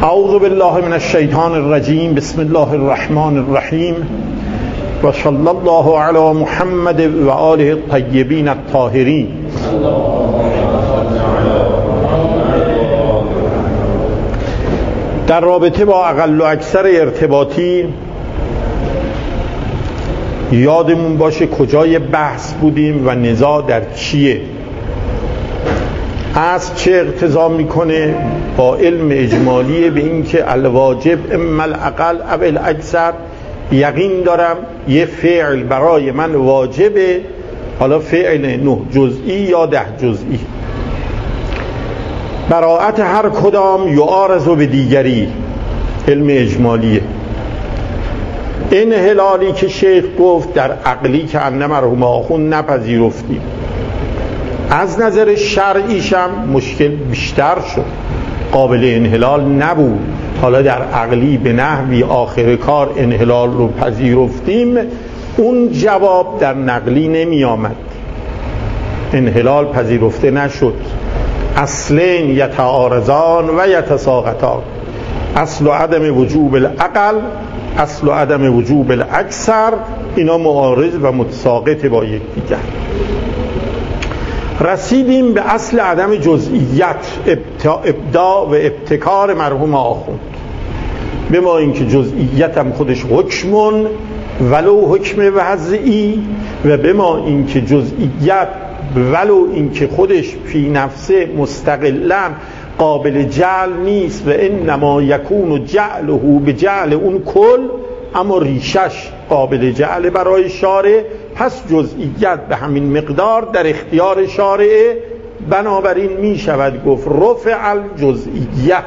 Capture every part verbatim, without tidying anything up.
اعوذ بالله من الشیطان الرجیم. بسم الله الرحمن الرحیم و صلی الله علی محمد و آله الطیبین الطاهرین. در رابطه با اقل و اکثر ارتباطی یادمون باشه کجای بحث بودیم و نزاع در چیه. اصل چه اقتضا میکنه با علم اجمالی به این که الواجب اما الاقل او الاکثر. یقین دارم یه فعل برای من واجبه، حالا فعل نه جزئی یا ده جزئی، براءت هر کدام یعارض به دیگری. علم اجمالیه. انحلالی که شیخ گفت در عقلی که انه مرحوم آخوند نپذیرفتیم، از نظر شرعیشم مشکل بیشتر شد، قابل انحلال نبود. حالا در عقلی به نحوی آخر کار انحلال رو پذیرفتیم، اون جواب در نقلی نمی آمد، انحلال پذیرفته نشد. اصلین یتعارضان و یتساقطان، اصل و عدم وجوب العقل، اصل و عدم وجوب الاکثر، اینا معارض و متساقط با یکدیگر. رسیدیم به اصل عدم جزئیت، ابداع و ابتکار مرحوم آخوند. به ما اینکه جزئیت هم خودش حکمون ولو حکم وضعی، و به ما اینکه جزئیت ولو اینکه خودش فی نفسه مستقلا قابل جعل نیست و انما یکون جعله به جعل اون کل، اما ریشش قابل جعل برای شارع. پس جزئیت به همین مقدار در اختیار شارع، بنابراین می شود گفت رفع الجزئیه،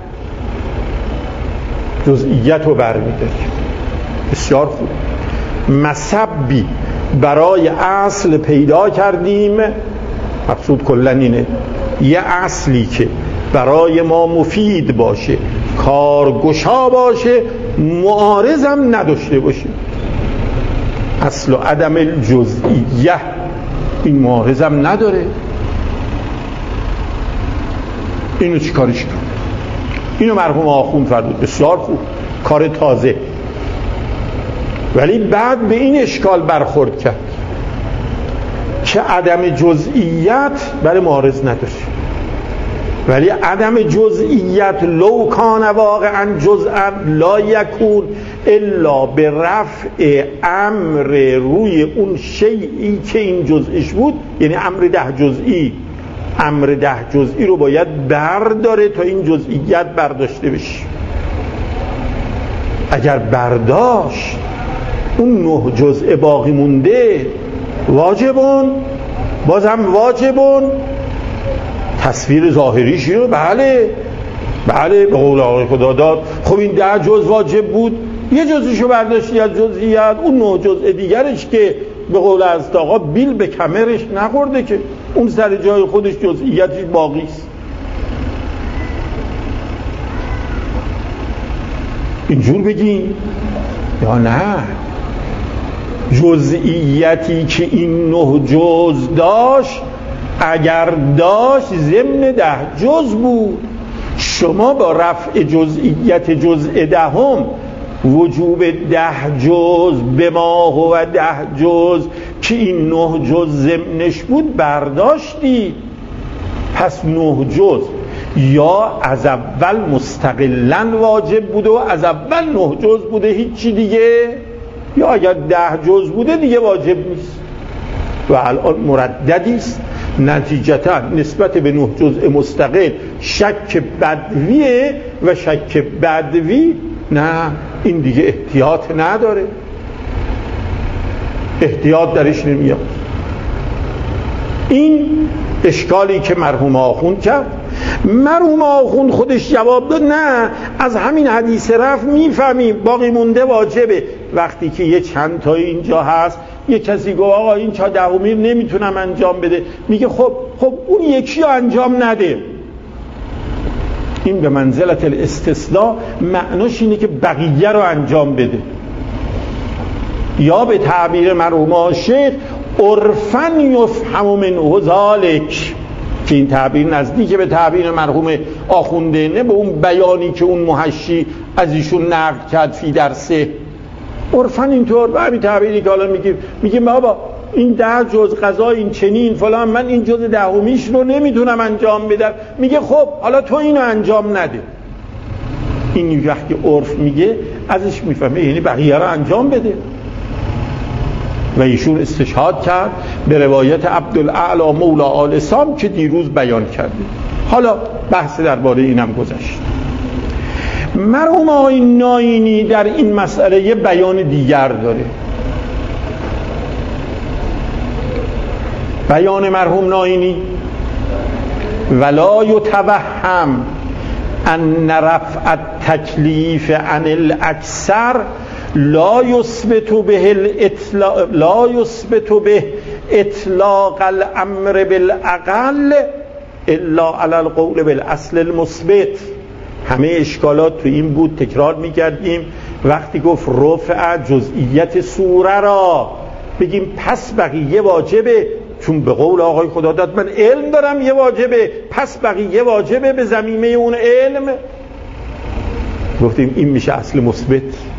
جزئیت رو برمی‌داریم. بسیار خوب. مصبی برای اصل پیدا کردیم، مقصود کلن اینه یه اصلی که برای ما مفید باشه، کارگشا باشه، معارضم نداشته باشه. اصل و عدم الجزئیه، این معارضم نداره. اینو چی کارش کنم؟ اینو مرحوم آخوند فرمود. بسیار خوب، کار تازه. ولی بعد به این اشکال برخورد کرد که عدم جزئیت برای معارض نداره، ولی عدم جزئیت لو کان واقعا جزءا لا یکون الا به رفع امر روی اون شیئی که این جزئش بود. یعنی امر ده جزئی، امر ده جزئی رو باید برداره تا این جزئیت برداشته بشه. اگر برداشت اون نه جزء باقی مونده واجبون، بازم واجبون. تصویر ظاهریش رو بله بله به قول آقای خدا داد. خب این ده جزء واجب بود، یه جزءشو برداشتی از جزئیات، اون نه جزء دیگرش که به قول از آقا بیل به کمرش نخورده که اون سر جای خودش جزئیاتش باقی است. اینجور بگیم یا نه؟ جزئیاتی که این نه جزء داشت اگر داشت ضمن ده جزء بود. شما با رفع جزئیت جزء دهم وجوب ده جزء به ما و ده جزء که این نه جزء ضمنش بود برداشتی. پس نه جزء یا از اول مستقلاً واجب بوده و از اول نه جزء بوده هیچی دیگه، یا اگر ده جزء بوده دیگه واجب نیست و الان مرددی است. نتیجتا نسبت به نه جزء مستقل شک بدویه و شک بدوی نه، این دیگه احتیاط نداره، احتیاط درش نمیاد. این اشکالی که مرحوم آخوند کرد. مرحوم آخوند خودش جواب داد نه، از همین حدیث رفع میفهمیم باقی مونده واجبه. وقتی که یه چند تا اینجا هست، یه کسی گفت آقا این چا دهمیر نمیتونم انجام بده، میگه خب خب اون یکی رو انجام نده. این به منزلت الاستثناء معناش اینه که بقیه رو انجام بده، یا به تعبیر مرحوم شیخ عرفاً یفهم منه ذلک، که این تعبیر نزدیک به تعبیر مرحوم آخونده، نه به اون بیانی که اون محشی از ایشون نقل کرد فی درسه. عرفاً اینطور و همین تعبیری که حالا میگیم میگیم بابا این ده جز قضا این چنین فلان، من این جز دهمیش رو نمیتونم انجام بدم. میگه خب حالا تو اینو انجام نده. این وقتی عرف میگه ازش میفهمه یعنی بقیه رو انجام بده. و ایشون استشهاد کرد به روایت عبدالاعلی مولا آل سام که دیروز بیان کرده. حالا بحث درباره اینم گذشت. مرحوم آقای ناینی در این مسئله یه بیان دیگر داره. بیان مرحوم ناینی: ولا یتوهم ان رفع التکلیف عن الاکثر لا یثبت به الاطلاق لا یثبت به اطلاق الامر بالاقل الا علی القول بالاصل المثبت. همه اشکالات تو این بود، تکرار میکردیم وقتی گفت رفع جزئیت سوره را بگیم پس بقیه واجبه، چون به قول آقای خدا داد من علم دارم یه واجبه، پس بقیه واجبه به ضمیمه اون علم. گفتیم این میشه اصل مثبت.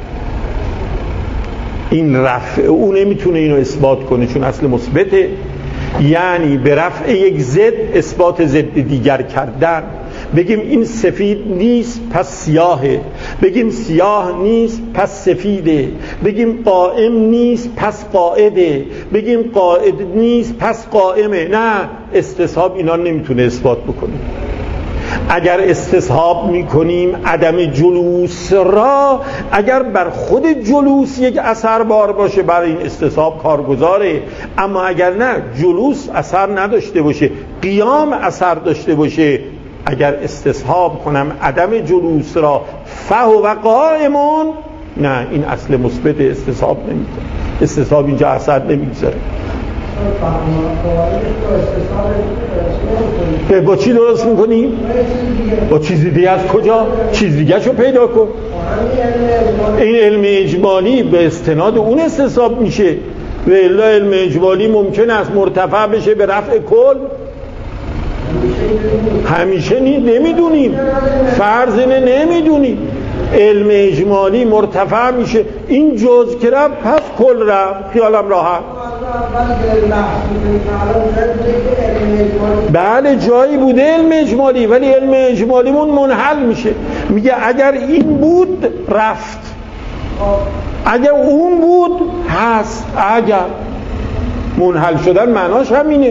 این رفع او نمیتونه اینو اثبات کنه چون اصل مثبته، یعنی به رفع یک ضد اثبات ضد دیگر کردن. بگیم این سفید نیست پس سیاهه، بگیم سیاه نیست پس سفیده، بگیم قائم نیست پس قاعده، بگیم قاعد نیست پس قائمه. نه، استصحاب اینا نمیتونه اثبات بکنه. اگر استصحاب میکنیم عدم جلوس را، اگر بر خود جلوس یک اثر بار باشه برای این استصحاب کارگزاره، اما اگر نه جلوس اثر نداشته باشه، قیام اثر داشته باشه، اگر استصحاب کنم عدم جلوس را فهو قائمون، نه این اصل مثبت استصحاب نمیکنه. استصحاب اینجا اثر نمیگذاره. با چی درست میکنی؟ با چیزی دیگه. از کجا؟ چیز دیگه شو پیدا کن. این علم اجمالی به استناد اون استصحاب میشه و الا علم اجمالی ممکن است مرتفع بشه به رفع کل. همیشه نمیدونیم، فرض اینه نمیدونیم. علم اجمالی مرتفع میشه، این جز که رفت پس کل رفت، خیالم راحت. بله جایی بوده علم اجمالی، ولی علم اجمالیمون منحل میشه. میگه اگر این بود رفت، اگر اون بود هست. اگر منحل شدن معناش همینه.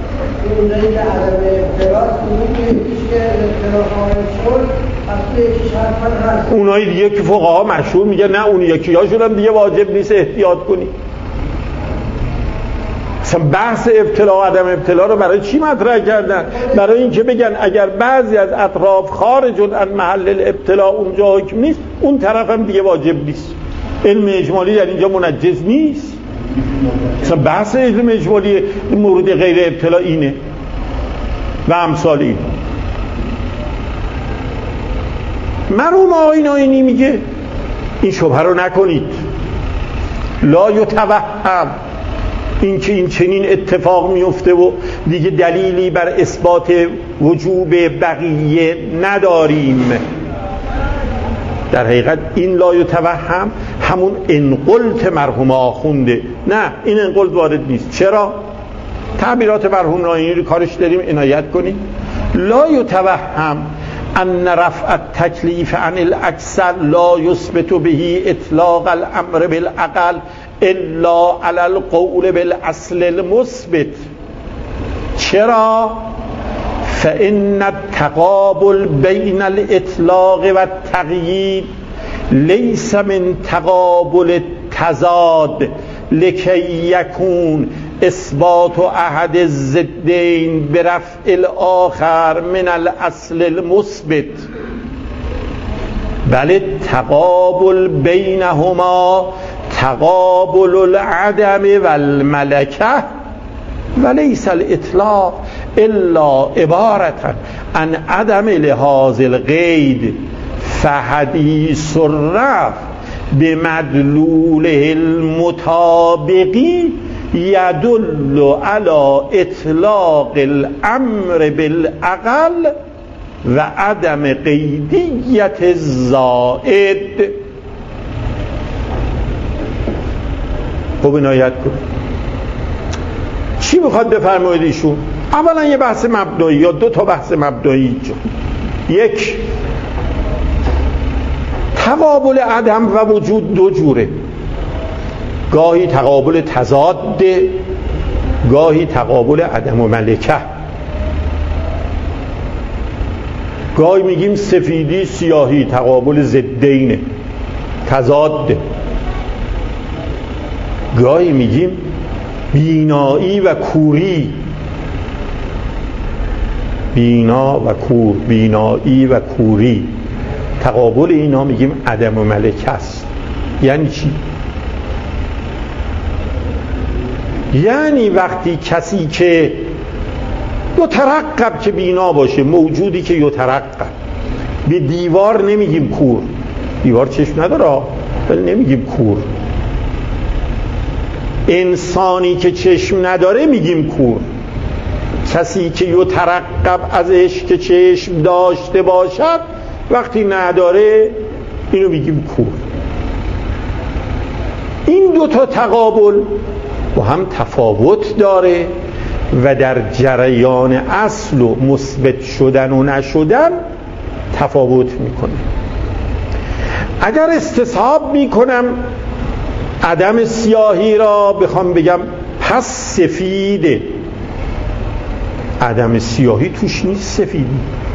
اونایی دیگه که فقها مشهور میگه نه اون یکی هاشون هم دیگه واجب نیست احتیاط کنی. اصلا بحث ابتلا و عدم ابتلا رو برای چی مطرح کردن؟ برای اینکه بگن اگر بعضی از اطراف خارجون از محل الابتلا اونجا حکم نیست، اون طرف هم دیگه واجب نیست. علم اجمالی در اینجا منجز نیست. اصلا بحث علم اجمالی مورد غیر ابتلا اینه و امثال این. مرحوم آقای ناینی میگه این شبهه رو نکنید. لا یتوهم، این که این چنین اتفاق میفته و دیگه دلیلی بر اثبات وجوب بقیه نداریم. در حقیقت این لا یتوهم همون انقلت مرحوم آخونده. نه، این انقلت وارد نیست. چرا؟ تعبیرات مرحوم ناینی رو کارش داریم عنایت کنیم. لا یتوهم ان رفع التکلیف عن الاکثر لا یثبت به اطلاق الامر بالاقل الا علی القول بالاصل المثبت. چرا؟ فان التقابل بین الاطلاق و التقیید لیس من تقابل التضاد لکی یکون اثبات احد الضدین برفع الاخر من الاصل المثبت، بل تقابل بینهما تقابل العدم والملکه ولیس الاطلاق الا عبارتا عن عدم لحاظ القید فحدیث الرفع بمدلوله المطابقی یدل علی اطلاق الامر بالاقل و عدم قیدیت الزائد. خب عنایت کن چی بخواد بفرماید ایشون؟ اولا یه بحث مبدایی یا دو تا بحث مبدایی. یک، تقابل عدم و وجود دو جوره، گاهی تقابل تضاد، گاهی تقابل عدم و ملکه. گاهی میگیم سفیدی سیاهی، تقابل ضدینه، تضاد. گاهی میگیم بینایی و کوری، بینا و کور، بینایی و کوری، تقابل اینا میگیم عدم و ملکه است. یعنی چی؟ یعنی وقتی کسی که یترقب که بینا باشه، موجودی که یترقب، به دیوار نمیگیم کور، دیوار چشم نداره ولی نمیگیم کور. انسانی که چشم نداره میگیم کور. کسی که یترقب ازش که چشم داشته باشد وقتی نداره اینو میگیم کور. این دوتا تقابل با هم تفاوت داره و در جریان اصل و مثبت شدن و نشدن تفاوت میکنه. اگر استصحاب میکنم عدم سیاهی را بخوام بگم پس سفیده، عدم سیاهی توش نیست سفیدی.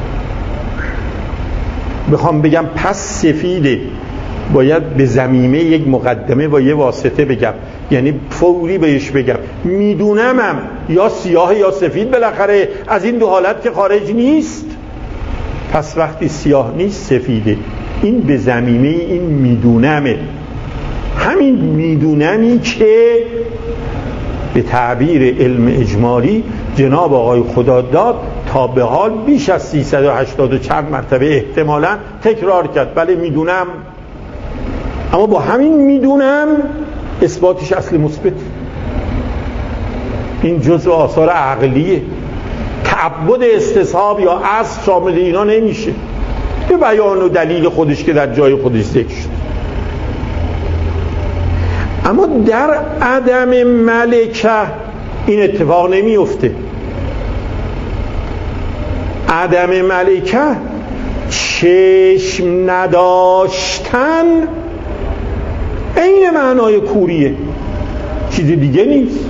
بخوام بگم پس سفیده باید به ضمیمه یک مقدمه و یه واسطه بگم، یعنی فوری بهش بگم میدونمم یا سیاه یا سفید، بالاخره از این دو حالت که خارج نیست. پس وقتی سیاه نیست سفیده، این به ضمیمه این میدونمه. همین میدونمی که به تعبیر علم اجمالی جناب آقای خداداد تا به حال بیش از سیصد و هشتاد و چند مرتبه احتمالاً تکرار کرد. بله میدونم، اما با همین میدونم اثباتش اصل مثبت. این جزء آثار عقلیه. تعبد استصحاب یا اصل شامل اینا نمیشه، به بیان و دلیل خودش که در جای خودش ذکر شد. اما در عدم ملکه این اتفاق نمیفته. عدم ملکه چشم نداشتن عین معنای کوریه، چیز دیگه نیست.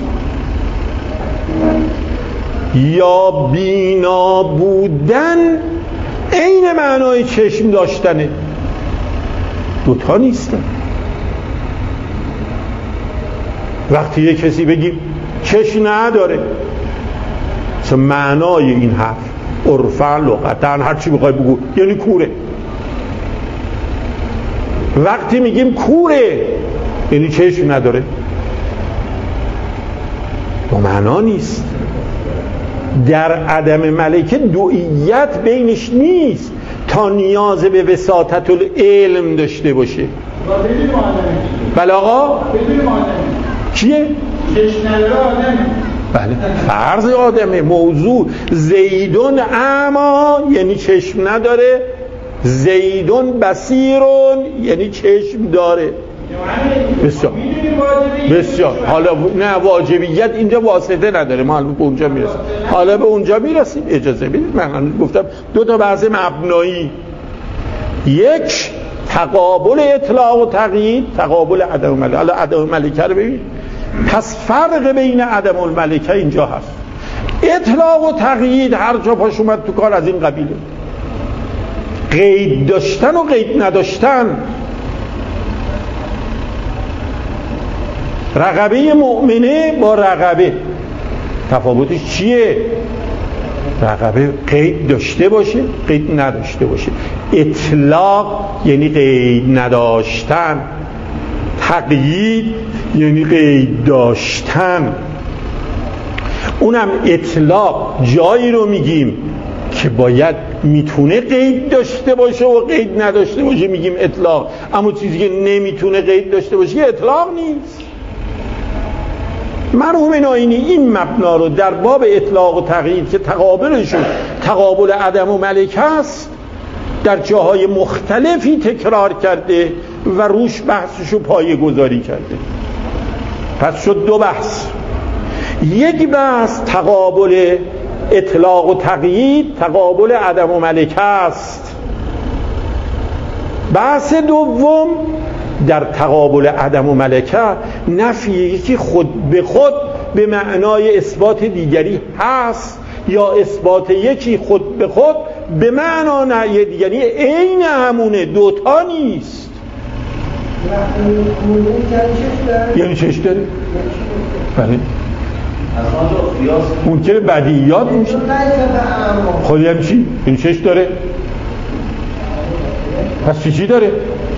یا بینا بودن عین معنای چشم داشتنه، دوتا نیستن. وقتی یه کسی بگیم چشم نداره، مثلا معنای این حرف عرفاً لغتاً هر چی بخوای بگو یعنی کوره. وقتی میگیم کوره یعنی چشم نداره، دو معنا نیست. در عدم ملکه دوئیت بینش نیست تا نیاز به وساطت العلم داشته باشه. بله آقا کیه؟ چشم نداره آدم. بله فرض آدمه. موضوع زیدون اما یعنی چشم نداره، زیدون بصیرون یعنی چشم داره. بسیار بسیار. حالا نه واجبیت اینجا واسطه نداره، ما به اونجا میرسیم. حالا به اونجا میرسیم. اجازه بدید من گفتم دو تا بحث مبنایی، یک تقابل اطلاق و تقیید، تقابل عدم ملکه. حالا عدم ملکه رو ببین، پس فرق بین عدم الملکه اینجا هست. اطلاق و تقیید هر جا پاش اومد تو کار از این قبیله. قید داشتن و قید نداشتن. رقبه مؤمنه با رقبه تفاوتش چیه؟ رقبه قید داشته باشه، قید نداشته باشه. اطلاق یعنی قید نداشتن، تقیید یعنی قید داشتن. اونم اطلاق جایی رو میگیم که باید میتونه قید داشته باشه و قید نداشته باشه میگیم اطلاق، اما چیزی که نمیتونه قید داشته باشه اطلاق نیست. مرحوم ناینی این مبنا رو در باب اطلاق و تقیید که تقابلشون تقابل عدم و ملکه است در جاهای مختلفی تکرار کرده و روش بحثشو پایه گذاری کرده. پس شد دو بحث. یک بحث تقابل اطلاق و تقیید، تقابل عدم و ملکه است. بحث دوم در تقابل عدم و ملکه نفی یکی خود به خود به معنای اثبات دیگری هست یا اثبات یکی خود به خود به معنا نه دیگری، عین همونه، دوتا نیست. یعنی چش داره؟ بله اون که بدیهیات میشه خود یعنی چی؟ این چش داره؟ پس چی چی داره؟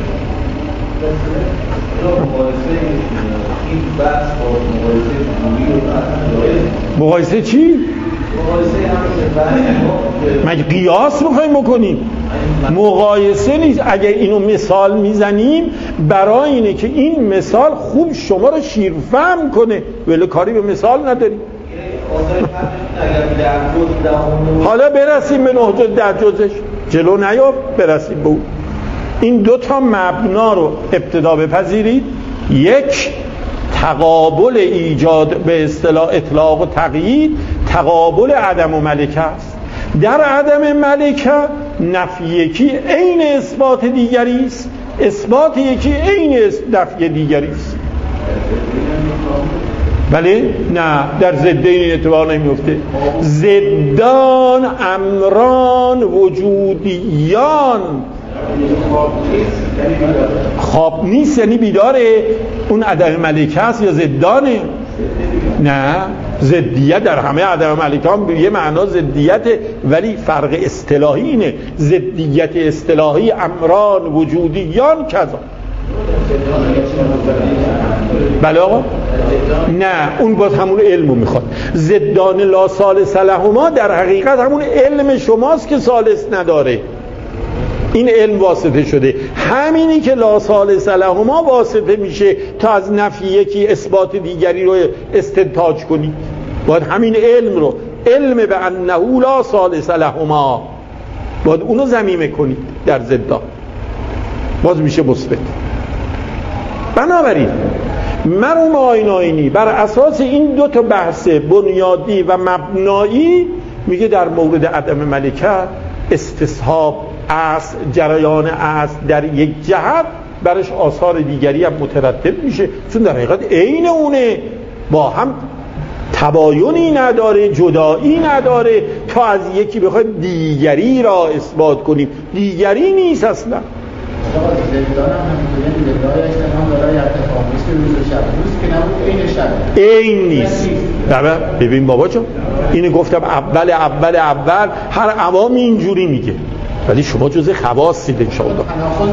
مقایسه چی؟ مگه قیاس میخوایم بکنیم؟ مقایسه نیست. اگر اینو مثال میزنیم برای اینه که این مثال خوب شما رو شیرفهم کنه، ولی کاری به مثال نداریم. حالا برسیم به نه جز ده جزش، جلو نیاب برسیم به اون. این دو تا مبنا رو ابتدا بپذیرید. یک تقابل ایجاد به اصطلاح اطلاق و تقیید، تقابل عدم و ملکه است. در عدم ملکه نفی یکی عین اثبات دیگری است، اثبات یکی عین نفی دیگری است. بله؟ نه، در ضدین اتفاق نمیفته. ضدان امران وجودیان. خواب نیست یعنی بیداره، اون عدم ملکه است یا ضدانه؟ نه، ضدیت در همه عدم ملکه هم به یه معنا ضدیته، ولی فرق اصطلاحی اینه. ضدیت اصطلاحی امران وجودیان کذا. بله آقا؟ نه، اون باز همون علمو میخواد. ضدان لا ثالث لهما در حقیقت همون علم شماست که ثالث نداره. این علم واسطه شده. همینی که لا ثالث لهما واسطه میشه تا از نفی یکی اثبات دیگری رو استنتاج کنی. باید همین علم رو، علم به انه لا ثالث لهما، باید اونو ضمیمه کنی در ضدان، باز میشه مثبت. بنابراین مرحوم آقای ناینی بر اساس این دو تا بحث بنیادی و مبنایی میگه در مورد عدم ملکه استصحاب اصل، جریان اصل در یک جهت برش آثار دیگری هم مترتب میشه، چون در حقیقت عین اونه، با هم تباینی نداره، جدایی نداره تا از یکی بخوایم دیگری را اثبات کنیم. دیگری نیست اصلا. این نیست. ببین بابا جان، اینو گفتم اول اول اول هر عوامی اینجوری میگه، ولی شما جزء خواصید انشاءالله.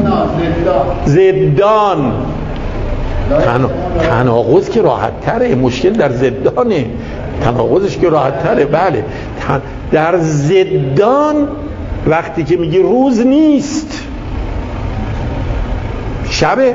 زدان تناقض که راحت تره، مشکل در زدانه، تناقضش که راحت تره. بله در زدان وقتی که میگه روز نیست شبه،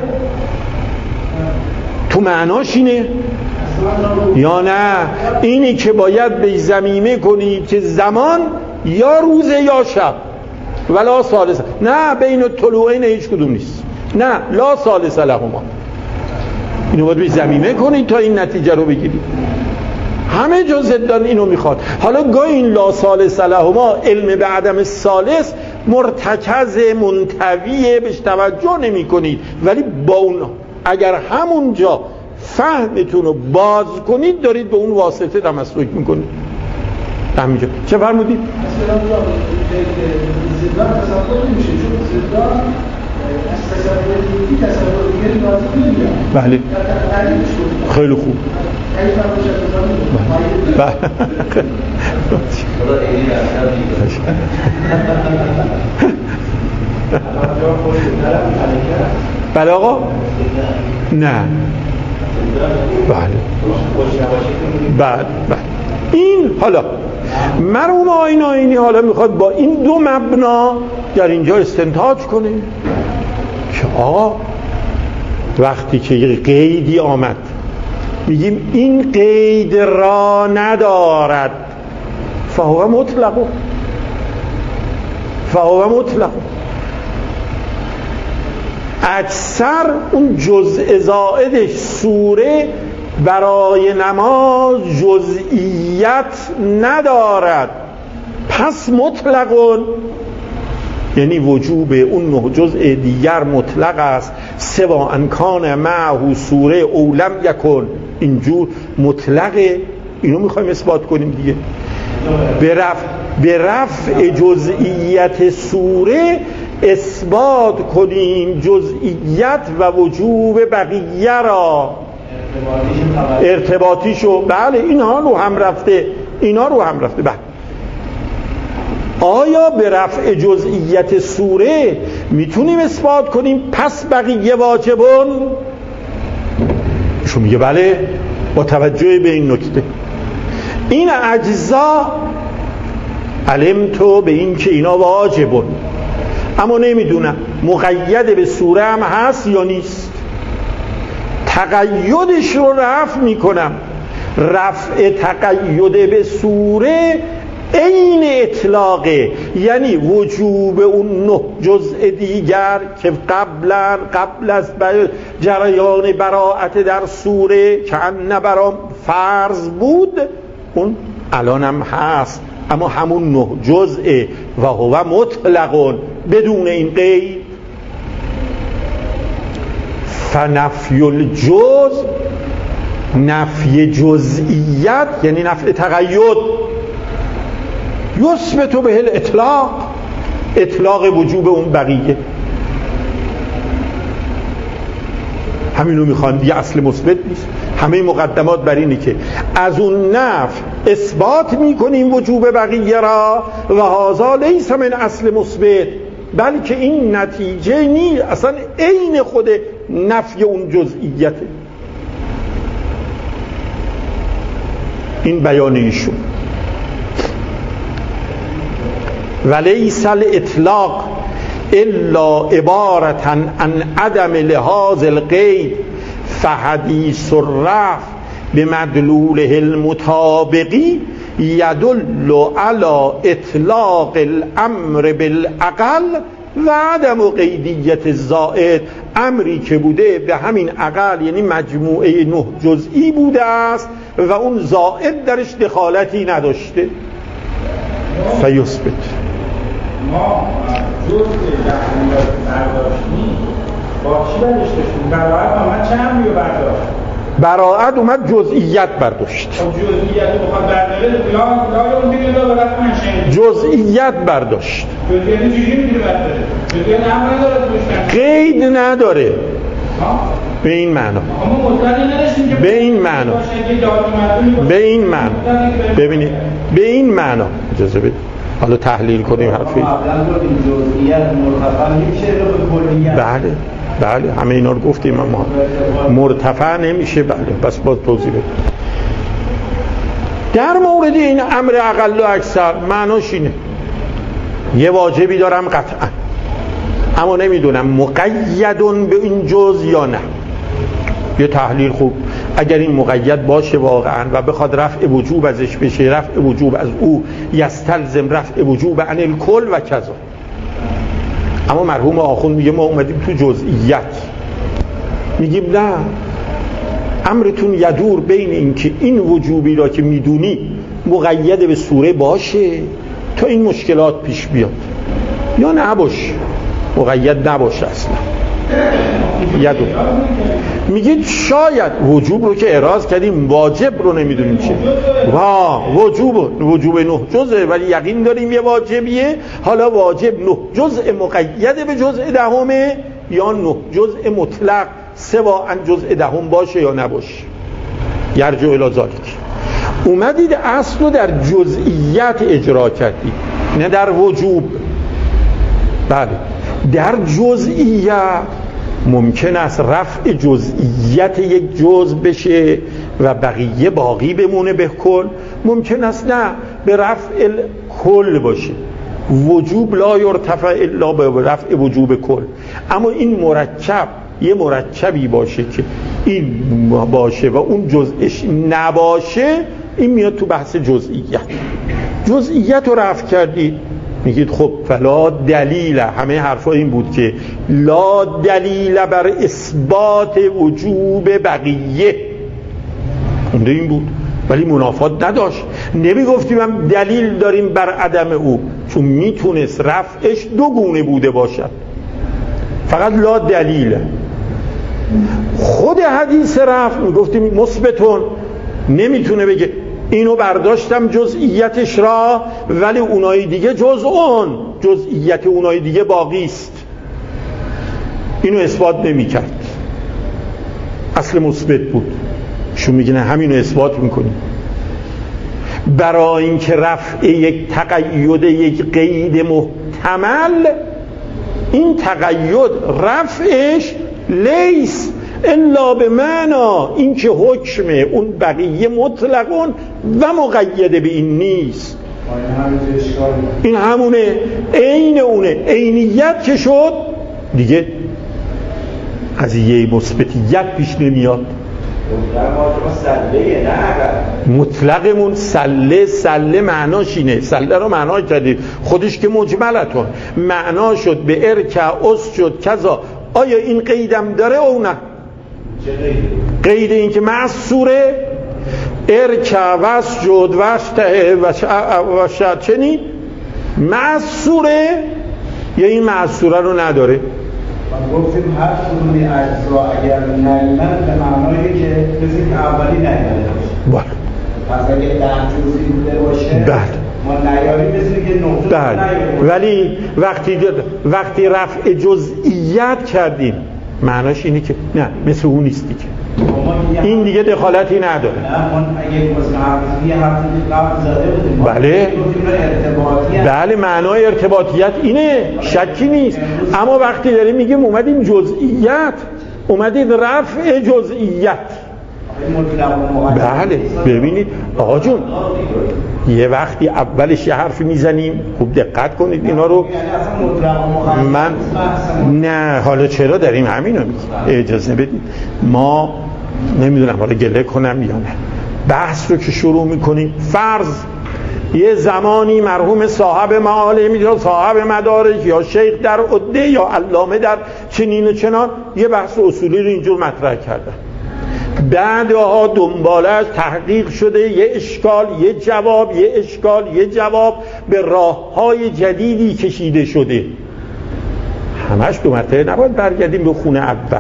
تو معناش اینه یا نه؟ اینی که باید به ضمیمه کنی که زمان یا روزه یا شب، ولا ثالث، نه بین طلوعین هیچ کدوم نیست، نه لا ثالث لهما. اینو باید به ضمیمه کنی تا این نتیجه رو بگیری. همه جا ضدان اینو میخواد. حالا گاهی این لا ثالث لهما علم به عدم ثالث مرتکز منطویه، بهش توجه نمی کنید، ولی با اون اگر همونجا فهمتون رو باز کنید دارید به اون واسطه تمسک میکنید. همینجا چه فرمودید؟ مثلا زدان تصور نمیشه، چون زدان از تصور دیگری تصور دیگری لازم نمیاد. بله خیلی خوب. بله آقا؟ نه بله بله بله. این حالا مرحوم آقای ناینی حالا میخواد با این دو مبنا در اینجا استنتاج کنه که آقا وقتی که یه قیدی آمد میگیم این قید را ندارد، فهو مطلق فهو مطلق. اکثر اون جزء زائد سوره برای نماز جزئیت ندارد، پس مطلقون، یعنی وجوب اون نه جزء دیگر مطلق است، سوا ان کان معه سوره او لم یکن، اینجور مطلقه. اینو میخوایم اثبات کنیم دیگه. به رفع به رفع جزئیت سوره اثبات کنیم جزئیت و وجوب بقیه را، ارتباطیشو. بله اینها رو هم رفته، اینا رو هم رفته. بله آیا به رفع جزئیت سوره میتونیم اثبات کنیم پس بقیه واجبون؟ شو میگه بله، با توجه به این نکته این اجزا علم تو به این که اینا واجبون، اما نمیدونم مقید به سوره هم هست یا نیست. تقیدش رو رفع میکنم. رفع تقید به سوره عین اطلاقه، یعنی وجوب اون نه جزء دیگر که قبلا قبل از جریان براءت در سوره که ان برام فرض بود، اون الان هم هست، اما همون نه جزء و هو مطلقون بدون این قید. فنفی الجز، نفی جزئیت یعنی نفی تقید، یثبت به الاطلاق، اطلاق وجوب اون بقیه. همینو میخوان دیگه، اصل مثبت نیست. همه مقدمات بر اینه که از اون نفی اثبات میکنیم وجوب بقیه را و هذا لیس من اصل مثبت، بلکه این نتیجه نی، اصلا عین خود نفی اون جزئیته. این بیان ایشون. ولیس الاطلاق الا عبارة عن عدم لحاظ القید فحدیث الرفع بمدلوله المطابقی یدل على اطلاق الامر بالاقل و عدم قیدیت الزائد. امری که بوده به همین اقل یعنی مجموعه نه جزئی بوده است و اون زائد درش دخالتی نداشته. فیثبت ما جزء دخلیات برداشتیم با چی برداشتیم؟ براعت آمد چه امری رو برداشت؟ براعت اومد جزئیت برداشت. جزئیت رو بخواد برداره یا یا اون دیگه داره برای منشه جزئیت برداشت. جزئیت چجوری میتونه برداره؟ جزئیت امر نداره توش، قید نداره. به این معنا به این معنا به این معنا ببینید به این معنا اجازه بدید حالا تحلیل کنیم حرفی. بله بله همه اینا رو گفتیم، اما مرتفع نمیشه. بله بس باز توضیح بدیم. در مورد این امر اقل و اکثر معناش اینه یه واجبی دارم قطعا، اما نمیدونم مقیدون به این جز یا نه. یه تحلیل خوب، اگر این مقید باشه واقعا و بخواد رفع وجوب ازش بشه، رفع وجوب از او یستلزم رفع وجوب عن الکل و کذا. اما مرحوم آخوند میگه ما اومدیم تو جزئیت، میگیم نه، امرتون یدور بین این که این وجوبی را که میدونی مقید به سوره باشه تا این مشکلات پیش بیاد، یا نباشه، مقید نباشه اصلا. یدور میگید شاید وجوب رو که اعراض کردیم، واجب رو نمیدونیم چه. وا وجوب وجوب نه جزء، ولی یقین داریم یه واجبیه. حالا واجب نه جزء مقید به جزء دهمه یا نه جزء مطلق سوا ان جزء دهم باشه یا نباشه. یرجع الی ذالک. اومدید اصل رو در جزئیت اجرا کردید، نه در وجوب. بله در جزئیت ممکن است رفع جزئیت یک جزء بشه و بقیه باقی بمونه به کل. ممکن است نه، به رفع کل باشه. وجوب لا یرتفع الا به رفع وجوب کل. اما این مرکب یه مرکبی باشه که این باشه و اون جزئش نباشه، این میاد تو بحث جزئیت. جزئیت رو رفع کردید، میگید خب فلا دلیل، همه حرفا این بود که لا دلیل بر اثبات وجوب بقیه، اونده این بود، ولی منافات نداشت. نمیگفتیم هم دلیل داریم بر عدم او، چون میتونست رفعش دو گونه بوده باشد، فقط لا دلیل. خود حدیث رفع میگفتیم مثبتون، نمیتونه بگه اینو برداشتم جزئیتش را ولی اونای دیگه جز اون، جزئیت اونای دیگه باقی است، اینو اثبات نمیکرد، اصل مثبت بود. شون میگه نه، همینو اثبات میکنیم. برای اینکه رفع یک تقید، یک قید محتمل، این تقید رفعش لیس الا به معنا اینکه حکم اون بقیه مطلقون و مقید به این نیست. این همونه، عین اونه. عینیت که شد دیگه قضیه مثبتیت پیش نمیاد. مطلقمون سله، سله معناش اینه، سله رو معنا کردید خودش که مجملتون معنا شد به ارکع اس شد کذا. آیا این قیدم داره او نه؟ قید این که معصوره ارکع وسجد وشته و شدچنی معصوره یا این معصوره رو نداره؟ گفتیم هر کدومی اجزا اگر نیمن به معنایی که کسی که اولی نیمنده باشه. پس اگه ده جزئی بوده باشه بله ما نیاریم مثل که نه جزئی بله. ولی وقتی وقتی رفع جزئیت کردیم معناش اینه که نه مثل اون نیست دیگه، این دیگه دخالتی نداره. نه من اگه مثلا یه حرفی قبل زده بودیم بله بله معنای ارتباطیت اینه، شکی نیست. اما وقتی داریم میگیم اومدیم جزئیت، اومدید رفع جزئیت. بله ببینید آقا جون، یه وقتی اولش یه حرفی میزنیم، خوب دقت کنید اینا رو. من نه حالا چرا داریم همینو میگیم، اجازه بدید ما نمیدونم حالا گله کنم یا نه، بحث رو که شروع میکنیم، فرض یه زمانی مرحوم صاحب معالم یا صاحب مدارک یا شیخ در عده یا علامه در چنین و چنان یه بحث اصولی رو اینجور مطرح کردن، بعدها دنبالش تحقیق شده یه اشکال یه جواب، یه اشکال یه جواب، به راههای جدیدی کشیده شده. همش دو مرتبه نباید برگردیم به خونه اول.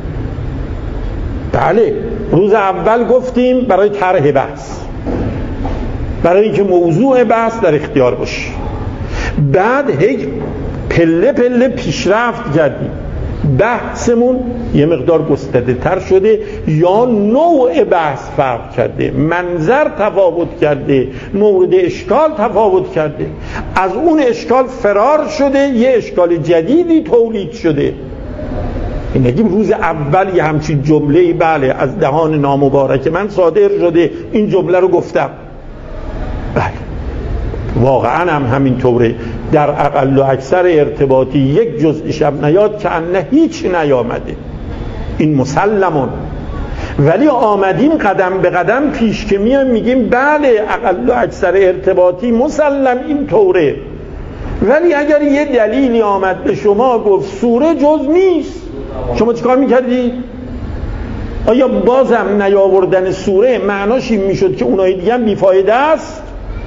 بله روز اول گفتیم برای طرح بحث، برای اینکه موضوع بحث در اختیار باشه، بعد هی پله پله پیشرفت کردیم، بحثمون یه مقدار گسترده تر شده یا نوع بحث فرق کرده، منظر تفاوت کرده، مورد اشکال تفاوت کرده، از اون اشکال فرار شده، یه اشکال جدیدی تولید شده. این نگیم روز اول یه همچین جمله‌ای بله از دهان نامبارک من صادر شده، این جمله رو گفتم، بله واقعا هم همین طوره، در اقل و اکثر ارتباطی یک جزء شب نیاد که انه هیچ نیامده، این مسلمون. ولی آمدیم قدم به قدم پیش که میایم میگیم بله اقل و اکثر ارتباطی مسلم این طوره، ولی اگر یه دلیلی آمد به شما گفت سوره جز نیست، شما چیکار میکردی؟ آیا بازم نیاوردن سوره معناش این میشد که اونای دیگه هم بیفایده است؟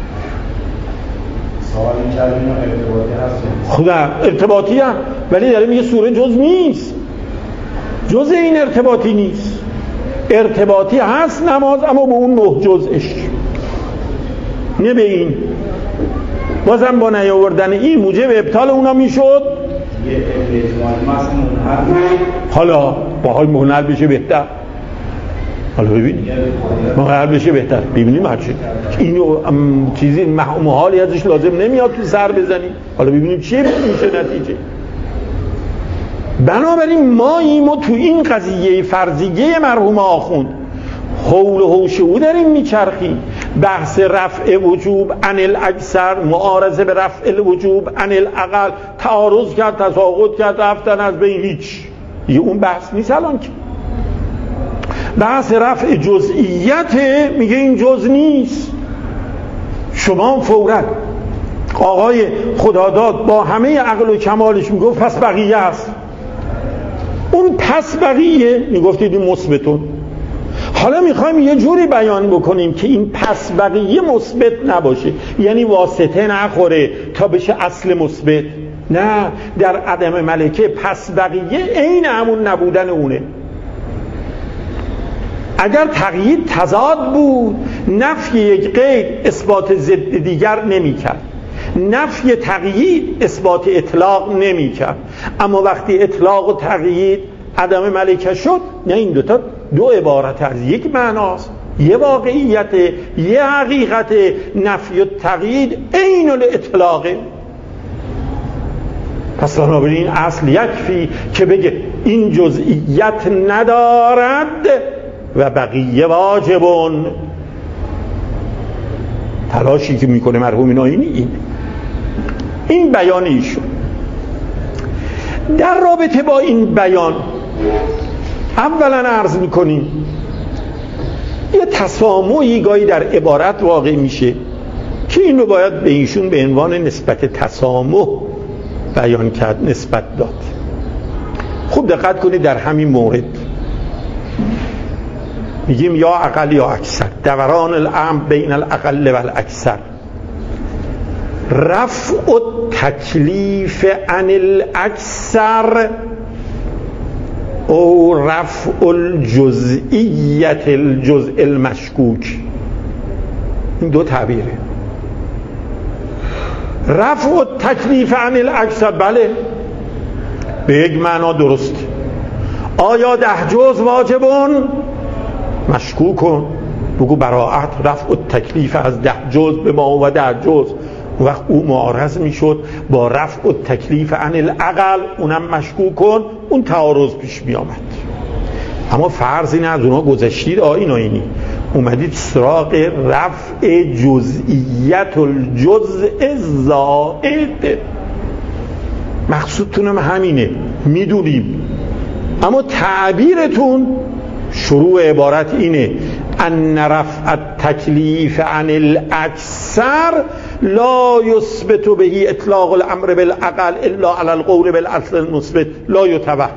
سوالی کردیم ارتباطی هست خدا ارتباطی هم، ولی داره میگه سوره جز نیست، جز این ارتباطی نیست. ارتباطی هست نماز اما به اون نه جزش، نه به این. بازم با نیاوردن این موجب ابطال اونا میشد. حالا با حال منحل بشه بهتر، حالا ببینیم منحل بشه بهتر، ببینیم هرچی اینو چیزی محالی ازش لازم نمیاد تو سر بزنیم، حالا ببینیم چیه میشه نتیجه. بنابراین ما ایمو تو این قضیه فرضیه مرحوم آخوند حول و حوش او داریم میچرخیم. بحث رفع وجوب عن الاکثر، معارضه به رفع الوجوب عن الاقل، تعارض کرد، تساقط کرد، رفتن از بین، هیچ دیگه اون بحث نیست الان که. بحث رفع جزئیت میگه این جز نیست. شما فوراً آقای خداداد با همه عقل و کمالش میگفت پس بقیه است. اون پس بقیه میگفتید این مثبتون. حالا میخوایم یه جوری بیان بکنیم که این پس بقیه مثبت نباشه، یعنی واسطه نخوره تا بشه اصل مثبت. نه، در عدم ملکه پس بقیه عین همون نبودن اونه. اگر تقیید تضاد بود، نفی یک قید اثبات ضد دیگر نمی کرد، نفی تقیید اثبات اطلاق نمی کرد. اما وقتی اطلاق و تقیید عدم ملکه شد، نه، این دوتا دو عبارت از یک معناست، یه واقعیت، یه حقیقت. نفی و تقیید عین الاطلاقه. پس بنابراین اصل یکفی که بگه این جزئیت ندارد و بقیه واجبون. تلاشی که میکنه مرحوم ناینی این این بیان ایشون. در رابطه با این بیان اولا عرض میکنیم یه تسامحی گاهی در عبارت واقع میشه که این رو باید به ایشون به عنوان نسبت تسامح بیان کرد، نسبت داد. خوب دقت کنید در همین مورد میگیم یا اقل یا اکثر، دوران الامر بین الاقل و الاکثر، رفع التکلیف عن الاکثر او رفع الجزئیت الجزء المشکوک. این دو تعبیره. رفع التکلیف عن الاکثر، بله، به یک معنا درست. آیا ده جز واجبون؟ مشکوک کن، بگو براعت رفع التکلیف از ده جز به ما و ده جز. وقت او معارض میشد با رفع التکلیف عن الاقل، اونم مشکوک کن، اون تعارض پیش می آمد. اما فرض این از اونها گذشتید آقای ناینی، اومدید سراغ رفع جزئیت الجزء زائد. مقصودتونم همینه، میدونیم، اما تعبیرتون شروع عبارت اینه ان رفع التکلیف عن الاکثر لا یثبت به اطلاق الامر بالاقل الا علی القول بالاصل المثبت لا یتوهم.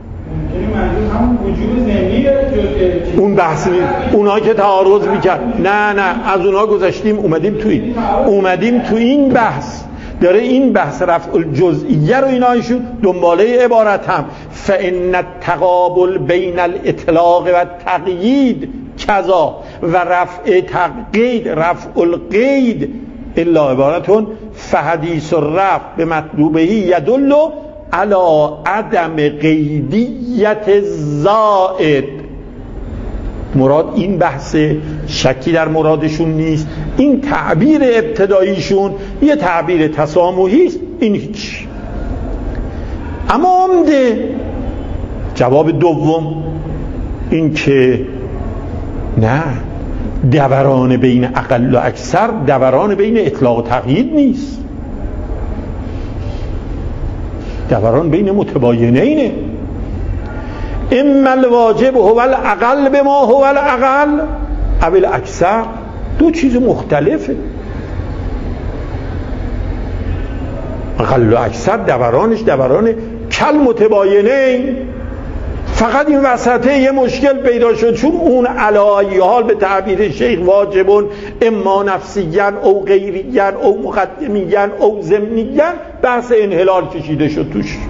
اون بحث نیست، اونها که تعارض میکرد. نه نه، از اونها گذشتیم، اومدیم توی اومدیم تو این بحث. داره این بحث رفع الجزئیه رو اینا ایشون دنباله عبارت هم فان التقابل بین الاطلاق و التقیید کذا و رفع تقیید رفع القید الا عبارتون فحدیث الرفع به مطلوبه یدل علی عدم قیدیت زائد. مراد این بحث، شکی در مرادشون نیست. این تعبیر ابتداییشون یه تعبیر تسامحی است، این هیچ. اما عمده جواب دوم این که نه، دوران بین اقل و اکثر دوران بین اطلاق و تقیید نیست، دوران بین متباینینه. اما الواجب هو الاقل بما هو الاقل او الاکثر، دو چیز مختلفه. اقل و اکثر دورانش دوران کل متباینین. فقط این وسطه یه مشکل پیدا شد، چون اون علی حال به تعبیر شیخ واجبون اما نفسیاً او غیریاً او مقدمیاً او ضمنیاً، بحث انحلال کشیده شد توش.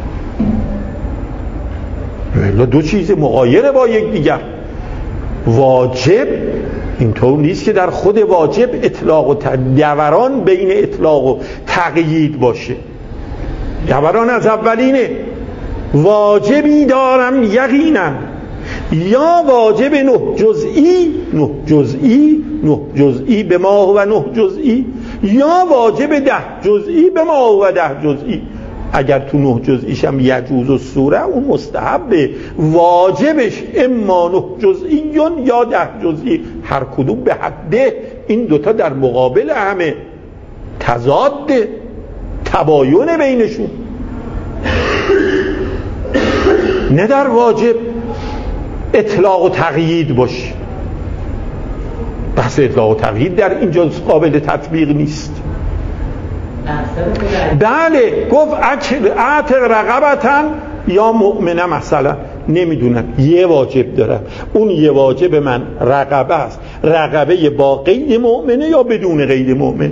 دو چیز مغایر با یک دیگر. واجب اینطور نیست که در خود واجب اطلاق و دوران بین اطلاق و تقیید باشه. دوران از اولینه، واجبی دارم یقینا، یا واجب نه جزئی نه جزئی نه جزئی به ما و نه جزئی، یا واجب ده جزئی به ما و ده جزئی. اگر تو نه جزئیش هم یجوز و سوره، اون مستحبه. واجبش اما نه جزئیون یا ده جزئی، هر کدوم به حده. این دوتا در مقابل همه، تضاد تباین بینشون. نه در واجب اطلاق و تقیید باشه. بحث اطلاق و تقیید در اینجا قابل تطبیق نیست. بله گفت اعتق رقبتن یا مؤمنه، مثلا نمیدونم یه واجب دارم، اون یه واجب من رقبه است، رقبه با قید مؤمنه یا بدون قید مؤمنه.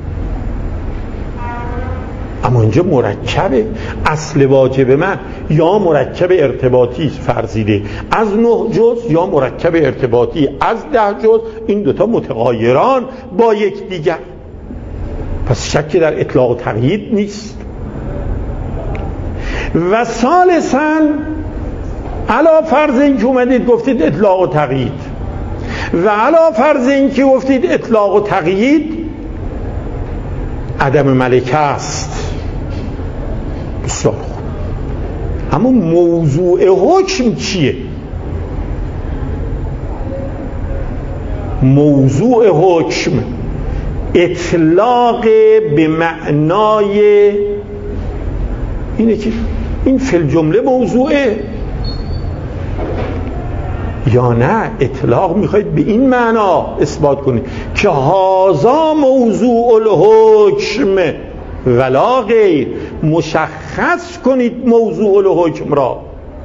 اما اینجا مرکبه، اصل واجب من یا مرکب ارتباطی فرضیده از نه جز یا مرکب ارتباطی از ده جز، این دوتا متغایران با یک دیگر، پس شکی در اطلاق و تقیید نیست. و ثالثاً علا فرض این که اومدید گفتید اطلاق و تقیید، و علا فرض این که گفتید اطلاق و تقیید عدم ملکه است، بسیار خوب، اما موضوع حکم چیه؟ موضوع حکم اطلاق به معنای اینه که این فی الجمله موضوعه، یا نه اطلاق میخواید به این معنا اثبات کنید که هذا موضوع الحکم ولا غیر، مشخص کنید موضوع الحکم را.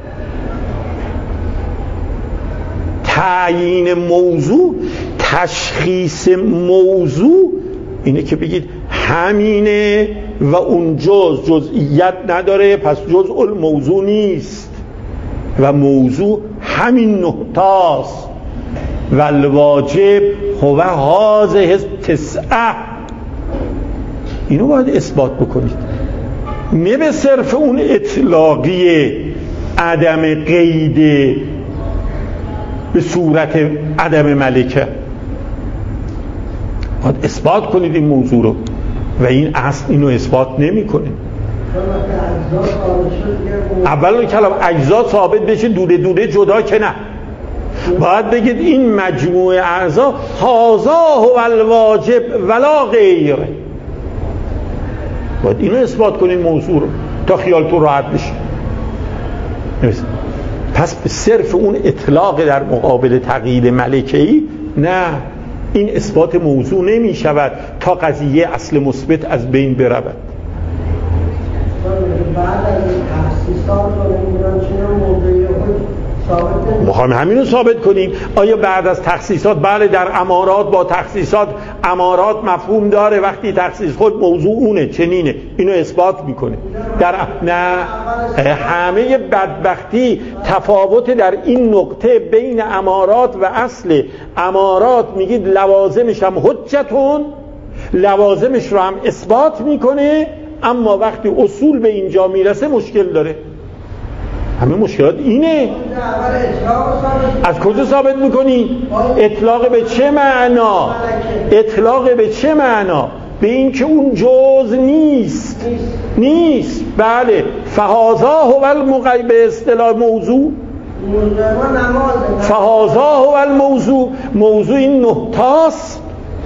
تعیین موضوع، تشخیص موضوع اینه که بگید همینه و اون جز جزئیت نداره، پس جزء الموضوع نیست و موضوع همین نقطاست. و الواجب هو هذه تسعه، اینو باید اثبات بکنید، نه به صرف اون اطلاقی عدم قید به صورت عدم ملکه، باید اثبات کنید این موضوع رو و این اصل اینو اثبات نمی کنه. اول کلام اجزا ثابت بشه، دوره دوره جدا که نه، باید بگید این مجموعه اعضا هذا هو الواجب ولا غیر، باید اینو اثبات کنید موضوع رو تا خیالتون راحت بشه. پس به صرف اون اطلاق در مقابل تقیید ملکه‌ای نه، این اثبات موضوع نمی شود تا قضیه اصل مثبت از بین برود. بعد از تخصیصات رو میخوایم همین رو ثابت کنیم. آیا بعد از تخصیصات؟ بله، در امارات با تخصیصات امارات مفهوم داره، وقتی تخصیص خود موضوع اونه چنینه، اینو اثبات میکنه. در نه، همه بدبختی تفاوت در این نقطه بین امارات و اصل. امارات میگید لوازمش هم حجتون، لوازمش رو هم اثبات میکنه، اما وقتی اصول به اینجا میرسه مشکل داره. همه مشکلات اینه. از کجا ثابت میکنی؟ اطلاق به چه معنا؟ اطلاق به چه معنا؟ به این که اون جز نیست. نیست. بله. فهذا هو المغیب به اصطلاح موضوع. فهذا هو الموضوع. موضوع این نهتاست.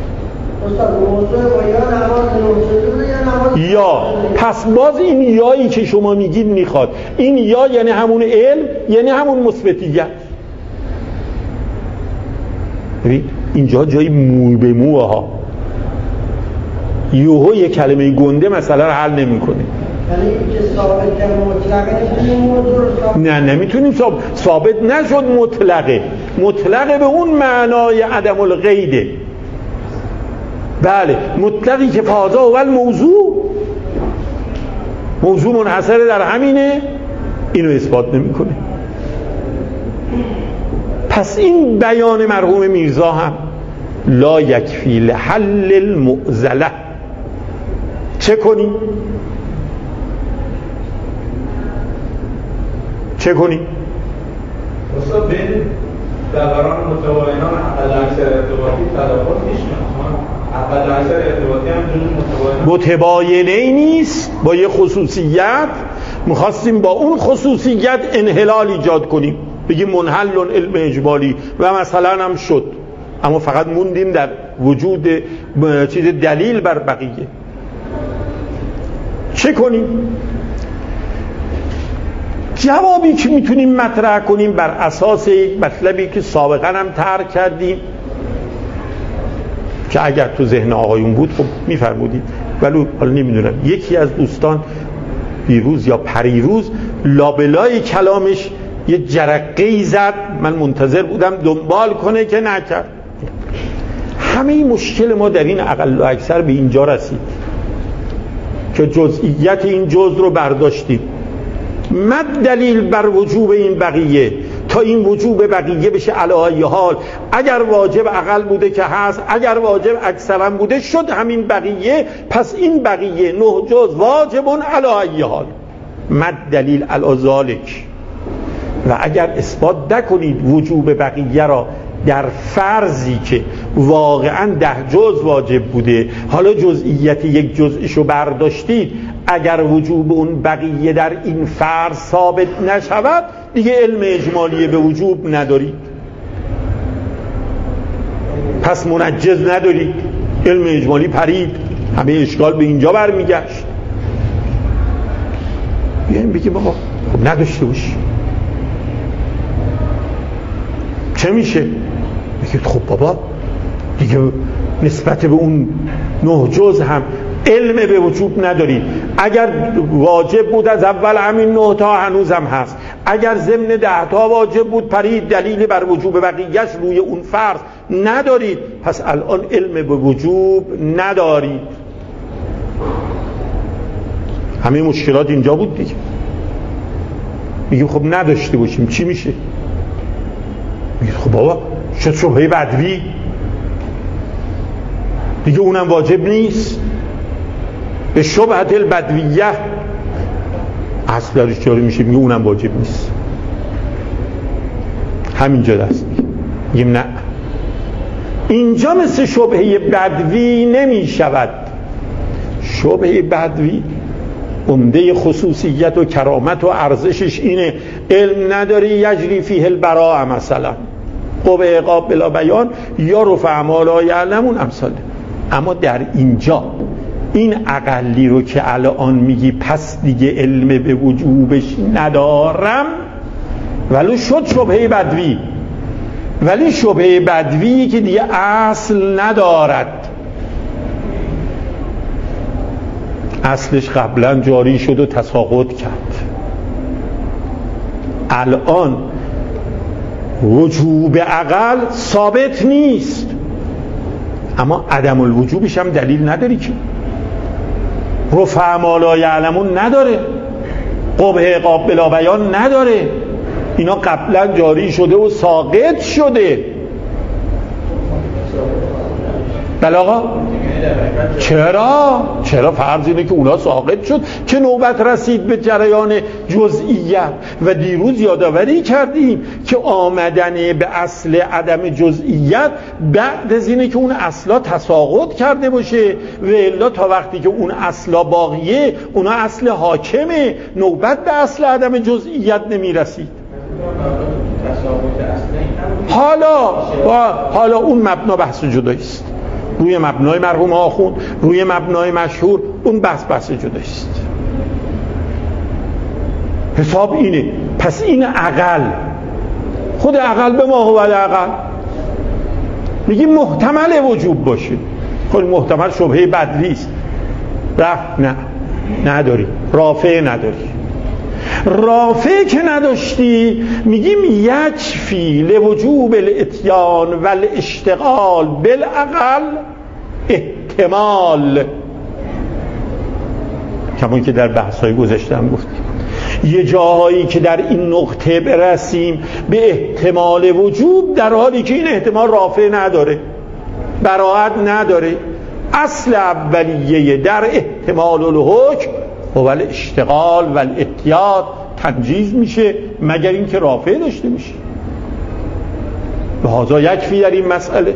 یا پس باز این یایی که شما میگید میخواد، این یا یعنی همون علم، یعنی همون مثبتیت. اینجا جای مو به مو ها، یوهو یک کلمه گنده مسئله رو حل نمیکنه. نه نمیتونیم ثابت ثابت نشد مطلقه. مطلقه به اون معنای عدم القیده. بله، مطلقی که فاضا اول موضوع موضوع منحصره در همینه، اینو اثبات نمیکنه. پس این بیان مرحوم میرزا هم لا یکفی لحل المعضله. چه کنیم؟ چه کنیم؟ اصلا بین دوران متوائنان اقل اکثر ارتباطی تداخل نیست. اقل اکثر ارتباطی هم جز متوائنان متباینه ای نیست، با یه خصوصیت میخواستیم با اون خصوصیت انحلال ایجاد کنیم، بگیم منحل علم اجمالی و مثلا هم شد، اما فقط موندیم در وجود چیز دلیل بر بقیه. چه کنیم؟ جوابی که میتونیم مطرح کنیم بر اساس یک مطلبی که سابقا هم طرح کردیم که اگر تو ذهن آقایون بود خب میفرمودید، ولی حالا نمیدونم یکی از دوستان دیروز یا پریروز لابلای کلامش یه جرقه‌ای زد، من منتظر بودم دنبال کنه که نکرد. همه این مشکل ما در این اقل و اکثر به اینجا رسید که جزئیت این جزء رو برداشتیم. مد دلیل بر وجوب این بقیه تا این وجوب بقیه بشه علی ای حال، اگر واجب اقل بوده که هست، اگر واجب اکثرا بوده شد همین بقیه، پس این بقیه نه جز واجبون علی ای حال. مد دلیل علی ذالک. و اگر اثبات نکنید وجوب بقیه را در فرضی که واقعا ده جز واجب بوده، حالا جزئیت یک جزئشو برداشتید، اگر وجوب اون بقیه در این فرض ثابت نشود دیگه علم اجمالی به وجوب ندارید، پس منجز ندارید، علم اجمالی پرید. همه اشکال به اینجا برمیگشت. بیایم بگیم آقا خب نداشته باشی چه میشه؟ بگید خب بابا دیگه نسبت به اون نه جز هم علم به وجوب ندارید. اگر واجب بود از اول همین نه تا هنوز هم هست، اگر ضمن ده تا واجب بود پرید، دلیل بر وجوب بقیهش روی اون فرض ندارید، پس الان علم به وجوب ندارید. همه مشکلات اینجا بود دیگه. میگیم خب نداشته باشیم چی میشه؟ میگید خب بابا شد شبهه بدوی دیگه، اونم واجب نیست. به شبهت البدویه اصل درش جاری میشه، میگه اونم واجب نیست. همینجا دست میگیم نه، اینجا مثل شبهه بدوی نمیشود. شبهه بدوی عمده خصوصیت و کرامت و ارزشش اینه علم نداری یجری فیه البراء، مثلا قوه عقاب بلا بیان یا رفع ما لا یعلمون امثال. اما در اینجا این اقلی رو که الان میگی پس دیگه علم به وجوبش ندارم، ولی شد شبهه بدوی، ولی شبهه بدوی که دیگه اصل ندارد، اصلش قبلا جاری شد و تساقط کرد. الان وجوب اقل ثابت نیست، اما عدم الوجوبش هم دلیل نداری که. رفع ما لا یعلمون نداره، قبح عقاب بلا بیان نداره، اینا قبلا جاری شده و ساقط شده. بله آقا چرا؟ چرا فرض اینه که اونا ساقط شد که نوبت رسید به جریان جزئیت. و دیروز یادآوری کردیم که آمدن به اصل عدم جزئیت بعد از اینه که اون اصلا تساقط کرده باشه، و الا تا وقتی که اون اصلا باقیه اونا اصل حاکمه، نوبت به اصل عدم جزئیت نمی رسید. حالا حالا اون مبنا بحث جدایی است، روی مبنای مرحوم آخوند، روی مبنای مشهور، اون بحث بحث جدایی است. حساب اینه. پس این اقل، خود اقل به ما هو اقل میگیم محتمل وجوب باشه. خود محتمل شبهه بدوی است، رفت نه نداری، رافع نداری. رافع که نداشتی میگیم یکفی لوجوب الاتیان و الاشتغال بالاقل احتمال، کمان که در بحث‌های گذشته هم گفتیم. یه جاهایی که در این نقطه برسیم به احتمال وجوب، در حالی که این احتمال رافع نداره، براعت نداره. اصل اولیه در احتمال الحکم و الاشتغال و الاتیان تنجیز میشه مگر اینکه رافع داشته میشه. لذا یکفی در این مسئله.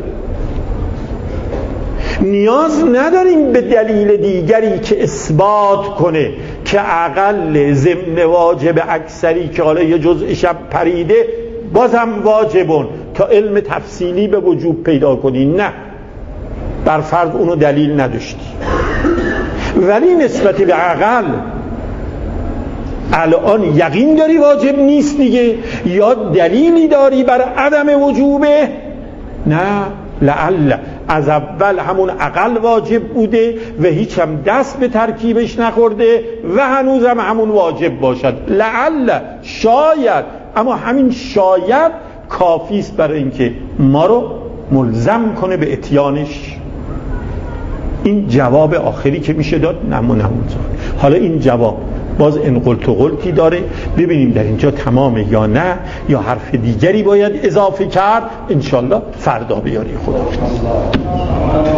نیاز نداریم به دلیل دیگری که اثبات کنه که اقل ضمن واجب اکثری که حالا یه جزءش پریده بازم واجبون تا علم تفصیلی به وجوب پیدا کنی. نه، بر فرض اونو دلیل نداشتی، ولی نسبت به اقل الان یقین داری واجب نیست دیگه، یا دلیلی داری بر عدم وجوبه؟ نه، لعل از اول همون اقل واجب بوده و هیچ هم دست به ترکیبش نخورده و هنوز هم همون واجب باشد. لعل، شاید، اما همین شاید کافی است برای اینکه ما رو ملزم کنه به اتیانش. این جواب آخری که میشه داد نمون نمون. حالا این جواب باز ان قلت و قلتی داره، ببینیم در اینجا تمامه یا نه، یا حرف دیگری باید اضافه کرد. انشالله فردا بیاری خدا.